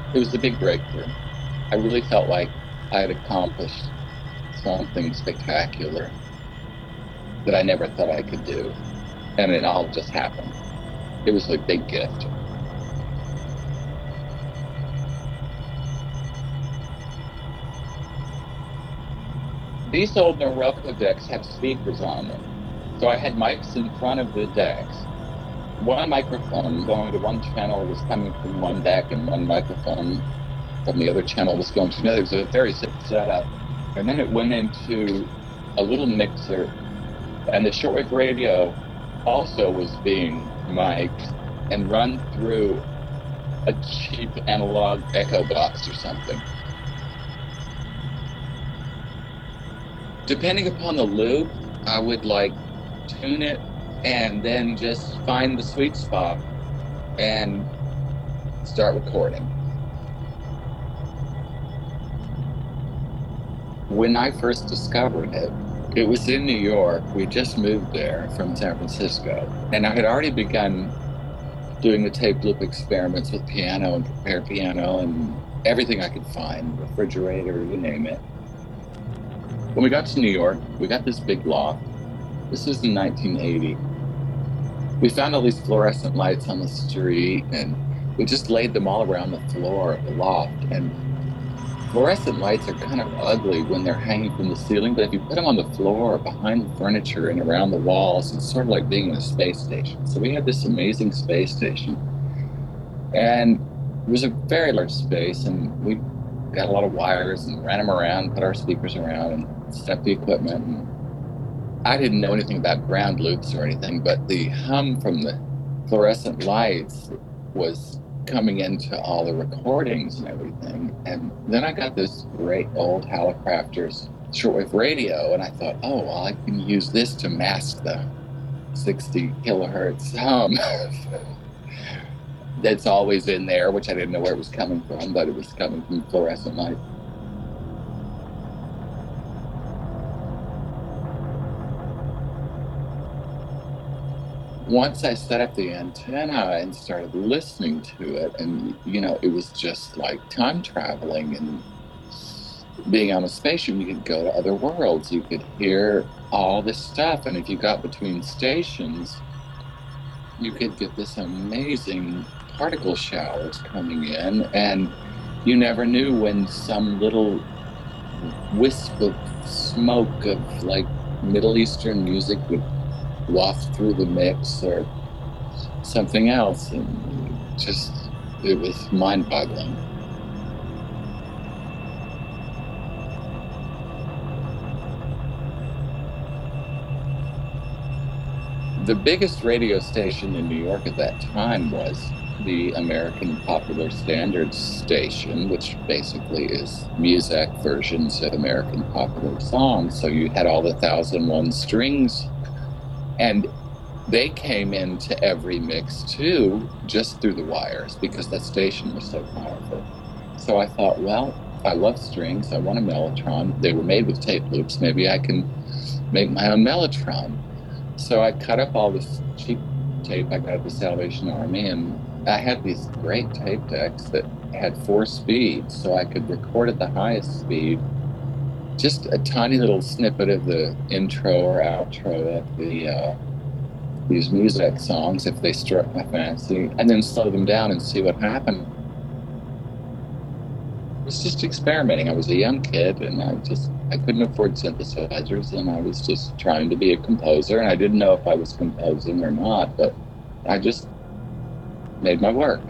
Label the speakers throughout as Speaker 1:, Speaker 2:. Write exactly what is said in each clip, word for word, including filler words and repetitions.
Speaker 1: It was a big breakthrough. I really felt like I had accomplished something spectacular that I never thought I could do. And it all just happened. It was a big gift. These old Norelco decks have speakers on them. So I had mics in front of the decks. One microphone going to one channel was coming from one deck, and one microphone from the other channel was going to another. It was a very simple setup. And then it went into a little mixer, and the shortwave radio also was being mic'd and run through a cheap analog echo box or something. Depending upon the loop, I would like tune it and then just find the sweet spot and start recording. When I first discovered it, it was in New York. We just moved there from San Francisco, and I had already begun doing the tape loop experiments with piano and prepared piano and everything I could find, refrigerator, you name it. When we got to New York, we got this big loft. This was in nineteen eighty. We found all these fluorescent lights on the street, and we just laid them all around the floor of the loft. And fluorescent lights are kind of ugly when they're hanging from the ceiling, but if you put them on the floor, behind the furniture, and around the walls, it's sort of like being in a space station. So we had this amazing space station. And it was a very large space, and we got a lot of wires and ran them around, put our speakers around, and set up the equipment. And I didn't know anything about ground loops or anything, but the hum from the fluorescent lights was coming into all the recordings and everything. And then I got this great old Hallicrafters shortwave radio, and I thought, oh, well, I can use this to mask the sixty kilohertz hum that's always in there, which I didn't know where it was coming from, but it was coming from fluorescent light. Once I set up the antenna and started listening to it, and, you know, it was just like time traveling and being on a spaceship. You could go to other worlds. You could hear all this stuff. And if you got between stations, you could get this amazing particle showers coming in, and you never knew when some little wisp of smoke of like Middle Eastern music would waft through the mix or something else. And just, it was mind-boggling. The biggest radio station in New York at that time was the American Popular Standards station, which basically is Muzak versions of American popular songs. So you had all the thousand one strings, and they came into every mix too, just through the wires, because that station was so powerful. So I thought, well, I love strings, I want a mellotron. They were made with tape loops. Maybe I can make my own mellotron. So I cut up all this cheap tape I got at the Salvation Army, and I had these great tape decks that had four speeds, so I could record at the highest speed just a tiny little snippet of the intro or outro of the uh, these music songs if they struck my fancy, and then slow them down and see what happened. It was just experimenting. I was a young kid, and I just I couldn't afford synthesizers, and I was just trying to be a composer, and I didn't know if I was composing or not, but I just made my work.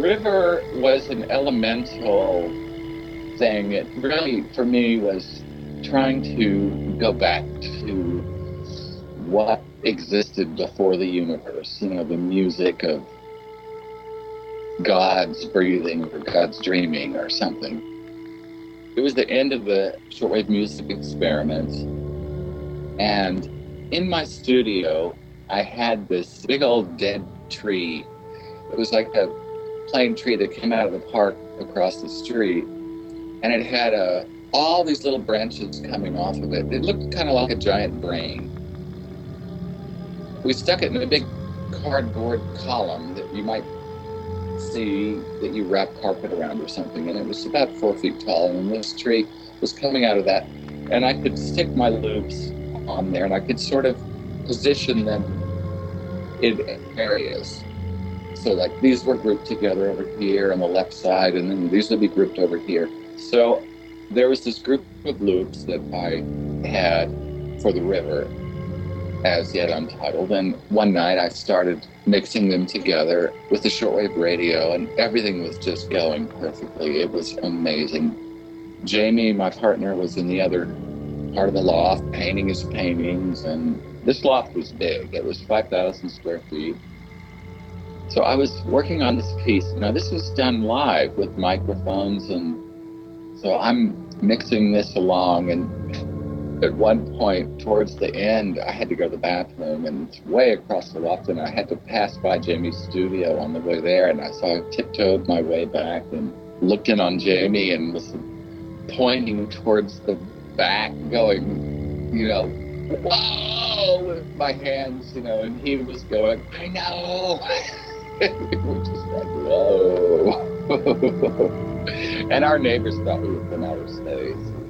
Speaker 1: river was an elemental thing. It really, for me, was trying to go back to what existed before the universe, you know, the music of God's breathing or God's dreaming or something. It was the end of the shortwave music experiments. And in my studio, I had this big old dead tree. It was like a plane tree that came out of the park across the street. And it had uh, all these little branches coming off of it. It looked kind of like a giant brain. We stuck it in a big cardboard column that you might see that you wrap carpet around or something. And it was about four feet tall. And this tree was coming out of that. And I could stick my loops on there and I could sort of position them in areas. So like these were grouped together over here on the left side, and then these would be grouped over here. So there was this group of loops that I had for the river, as yet untitled. And one night I started mixing them together with the shortwave radio, and everything was just going perfectly. It was amazing. Jamie, my partner, was in the other part of the loft painting his paintings, and this loft was big. It was five thousand square feet. So I was working on this piece. Now this was done live with microphones, and so I'm mixing this along, and at one point towards the end, I had to go to the bathroom, and it's way across the loft, and I had to pass by Jamie's studio on the way there, and I so I tiptoed my way back and looked in on Jamie and was pointing towards the back, going, you know, whoa, with my hands, you know, and he was going, I know. We were just like, whoa. And our neighbors thought we were from outer space.